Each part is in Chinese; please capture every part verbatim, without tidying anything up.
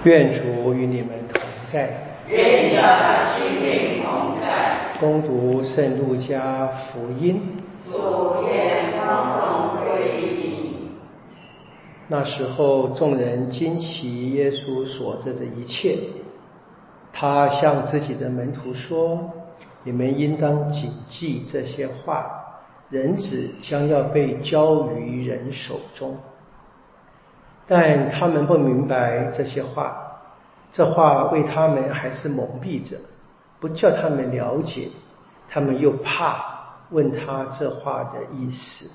愿主与你们同在， 愿你的心灵同在。 恭读圣路加福音。 主愿光荣归于你。 那时候，众人惊奇耶稣所做的一切。他向自己的门徒说：“你们应当谨记这些话。人子将要被交于人手中。”但他们不明白这些话，这话为他们还是蒙蔽着，不叫他们了解。他们又怕问他这话的意思。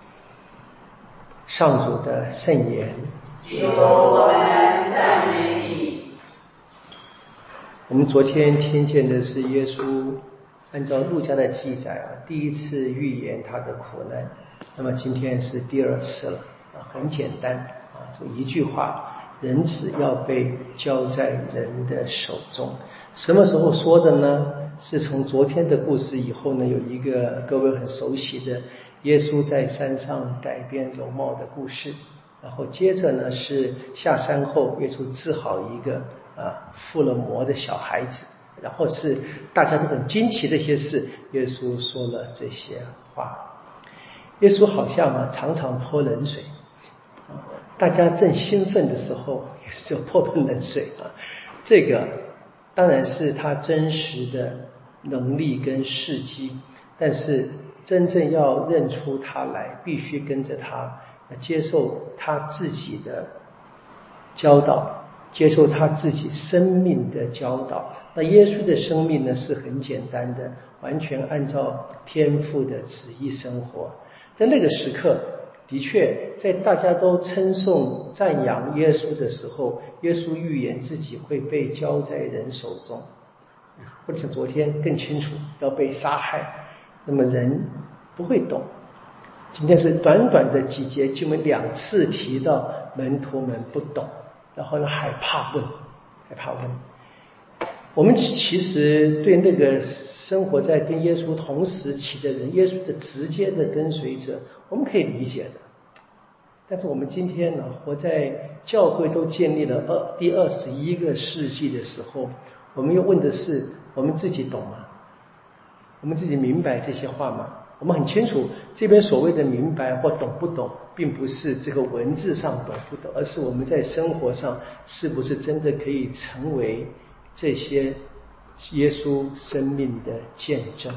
上主的圣言。 求我们赞美你。 我们昨天听见的是耶稣按照路加的记载啊，第一次预言他的苦难。那么今天是第二次了啊，很简单啊，就一句话：人子要被交在人的手中。什么时候说的呢？是从昨天的故事以后呢，有一个各位很熟悉的耶稣在山上改变容貌的故事。然后接着呢是下山后耶稣治好一个啊附了魔的小孩子，然后是大家都很惊奇这些事，耶稣说了这些话。耶稣好像啊常常泼冷水啊，大家正兴奋的时候也是就泼盆冷水啊。这个当然是他真实的能力跟事迹，但是真正要认出他来，必须跟着他，接受他自己的教导，接受他自己生命的教导。那耶稣的生命呢是很简单的，完全按照天父的旨意生活。在那个时刻，的确在大家都称颂赞扬耶稣的时候，耶稣预言自己会被交在人手中，或者像昨天更清楚要被杀害。那么人不会懂，今天是短短的几节经文两次提到门徒们不懂，然后呢还怕问，还怕问。我们其实对那个生活在跟耶稣同时期的人，耶稣的直接的跟随者，我们可以理解的。但是我们今天呢，活在教会都建立了二第二十一个世纪的时候，我们又问的是：我们自己懂吗？我们自己明白这些话吗？我们很清楚，这边所谓的明白或懂不懂，并不是这个文字上懂不懂，而是我们在生活上是不是真的可以成为这些耶稣生命的见证。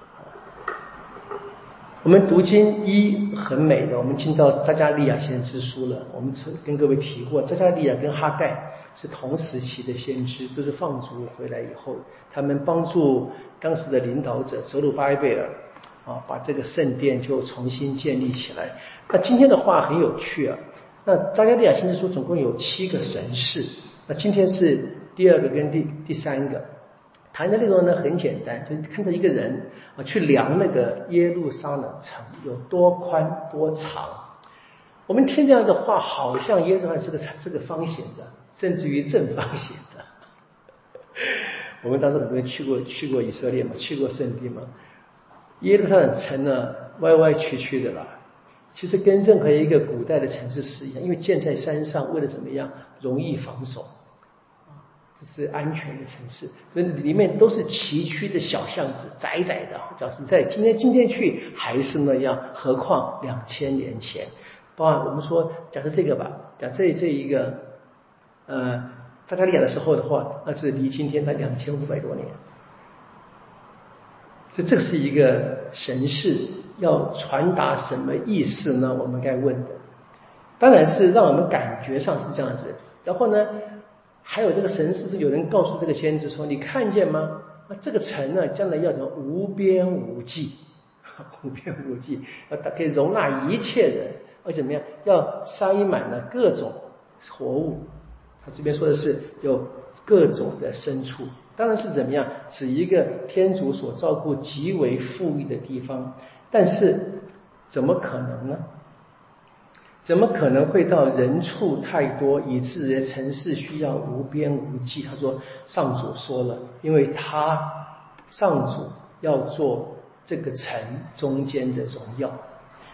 我们读经一很美的，我们进到扎加利亚先知书了。我们跟各位提过，扎加利亚跟哈盖是同时期的先知，都是放逐回来以后，他们帮助当时的领导者泽鲁巴贝尔啊，把这个圣殿就重新建立起来。那今天的话很有趣啊，那扎加利亚先知书总共有七个神事，那今天是第二个跟第第三个。谈的内容呢很简单，就是看到一个人啊去量那个耶路撒冷城有多宽多长。我们听这样的话，好像耶路撒冷是个是个方形的，甚至于正方形的。我们当时很多人去过去过以色列嘛，去过圣地嘛，耶路撒冷城呢歪歪曲曲的啦。其实跟任何一个古代的城市是一样，因为建在山上，为了怎么样容易防守。这是安全的城市，所以里面都是崎岖的小巷子，窄窄的。讲实在，今天今天去还是那样，何况两千年前。包括我们说，假设这个吧，讲这这一个，呃，扎加利亚的时候的话，那是离今天才两千五百多年。所以这是一个神事，要传达什么意思呢？我们该问的，当然是让我们感觉上是这样子。然后呢？还有这个神事是有人告诉这个先知说：“你看见吗？那这个城呢，将来要怎么无边无际，无边无际，要可以容纳一切人，而且怎么样，要塞满了各种活物。他这边说的是有各种的牲畜，当然是怎么样，指一个天主所照顾极为富裕的地方。但是怎么可能呢？”怎么可能会到人畜太多，以致于城市需要无边无际？他说，上主说了，因为他上主要做这个城中间的荣耀。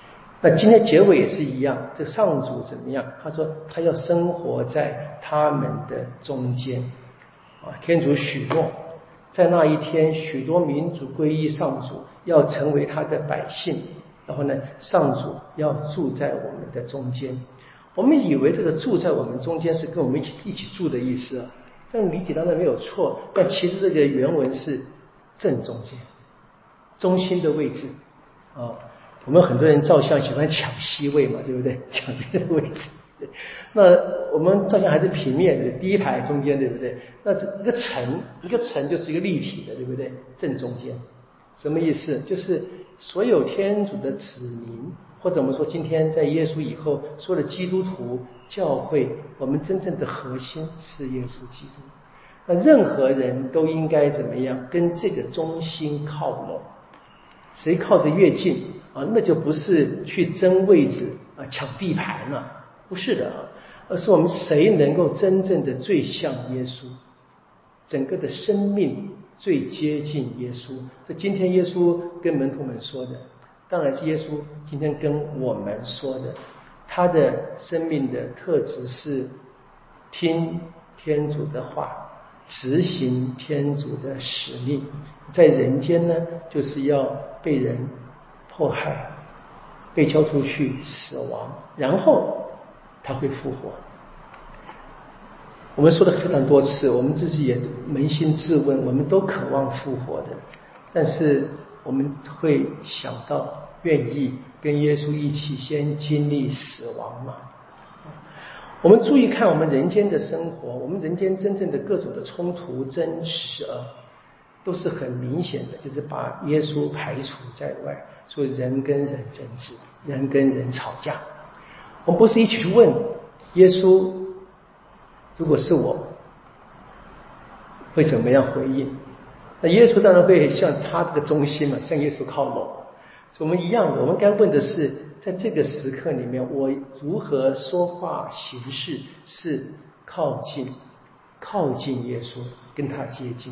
那今天结尾也是一样，这上主怎么样？他说他要生活在他们的中间啊，天主许诺在那一天许多民族归依上主，要成为他的百姓，然后呢上主要住在我们的中间。我们以为这个住在我们中间是跟我们一起一起住的意思啊，这样理解当然没有错，但其实这个原文是正中间，中心的位置啊。我们很多人照相喜欢抢 C 位嘛，对不对？抢这个位置。那我们照相还是平面的，第一排中间，对不对？那这一个城，一个城就是一个立体的，对不对？正中间，什么意思？就是所有天主的子民，或者我们说今天在耶稣以后，所有的基督徒教会，我们真正的核心是耶稣基督。那任何人都应该怎么样？跟这个中心靠拢。谁靠得越近啊，那就不是去争位置啊、抢地盘了，不是的啊，而是我们谁能够真正的最像耶稣，整个的生命最接近耶稣。这今天耶稣跟门徒们说的，当然是耶稣今天跟我们说的。他的生命的特质是听天主的话，执行天主的使命，在人间呢，就是要被人迫害，被交出去死亡，然后他会复活。我们说的非常多次，我们自己也扪心自问，我们都渴望复活的，但是我们会想到愿意跟耶稣一起先经历死亡吗？我们注意看我们人间的生活，我们人间真正的各种的冲突争执啊，都是很明显的，就是把耶稣排除在外，所以人跟人争执，人跟人吵架。我们不是一起去问耶稣，如果是我会怎么样回应？那耶稣当然会向他这个中心嘛，向耶稣靠拢。所以我们一样的，我们该问的是，在这个时刻里面，我如何说话行事是靠近靠近耶稣，跟他接近。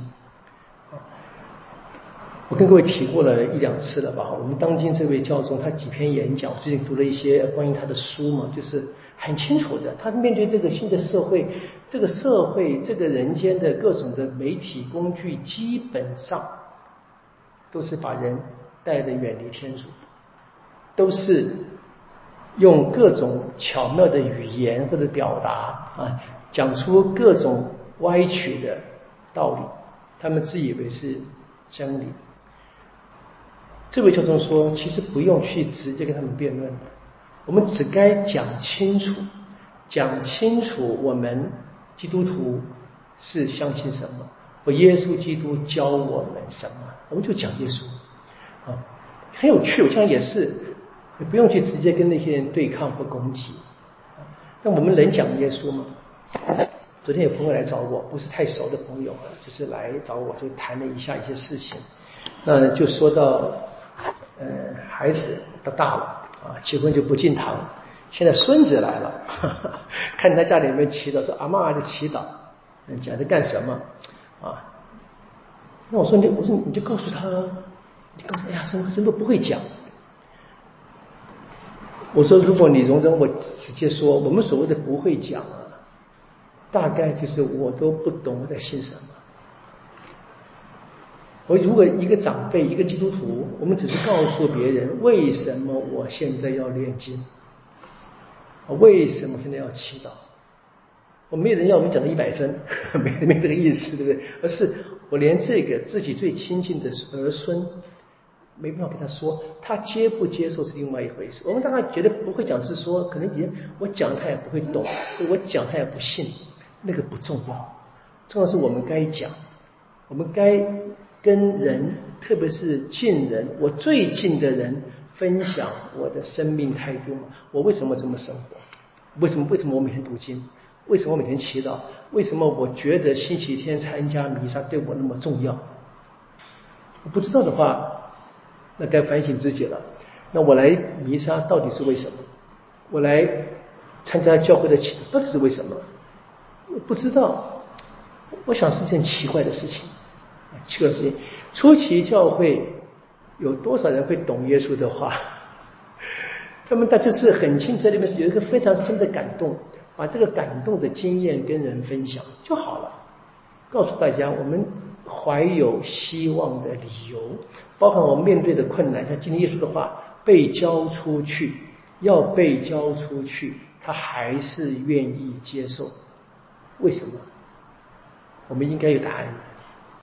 我跟各位提过了一两次了吧，我们当今这位教宗他几篇演讲，最近读了一些关于他的书嘛，就是很清楚的，他面对这个新的社会，这个社会这个人间的各种的媒体工具，基本上都是把人带得远离天主，都是用各种巧妙的语言或者表达啊，讲出各种歪曲的道理，他们自以为是真理。这位教宗说，其实不用去直接跟他们辩论，我们只该讲清楚，讲清楚我们基督徒是相信什么，或耶稣基督教我们什么，我们就讲耶稣啊，很有趣。我想也是，也不用去直接跟那些人对抗或攻击。但我们能讲耶稣吗？昨天有朋友来找我，不是太熟的朋友，就是来找我，就谈了一下一些事情。那就说到，呃，孩子都大了啊，结婚就不进堂。现在孙子来了，呵呵，看他家里面祈祷，说阿嬷在祈祷，讲这干什么啊？那我说你，我说你就告诉他，你告诉哎呀，什么什么不会讲。我说如果你容忍我直接说，我们所谓的不会讲啊，大概就是我都不懂我在信什么。我如果一个长辈，一个基督徒，我们只是告诉别人为什么我现在要念经，为什么现在要祈祷，我没人要我们讲的一百分，没没这个意思，对不对？而是我连这个自己最亲近的儿孙没办法跟他说，他接不接受是另外一回事。我们大概觉得不会讲是说，可能我讲他也不会懂，我讲他也不信，那个不重要，重要是我们该讲，我们该跟人，特别是近人，我最近的人分享我的生命态度嘛。我为什么这么生活？为什么为什么我每天读经？为什么我每天祈祷？为什么我觉得星期天参加弥撒对我那么重要？我不知道的话，那该反省自己了。那我来弥撒到底是为什么？我来参加教会的祈祷到底是为什么？我不知道。我想是一件奇怪的事情。奇怪的事情，初期教会有多少人会懂耶稣的话？ 那么他就是很清楚，里面是有一个非常深的感动，把这个感动的经验跟人分享就好了。告诉大家，我们怀有希望的理由，包含我们面对的困难，像今天耶稣的话，被交出去，要被交出去，他还是愿意接受。为什么？我们应该有答案。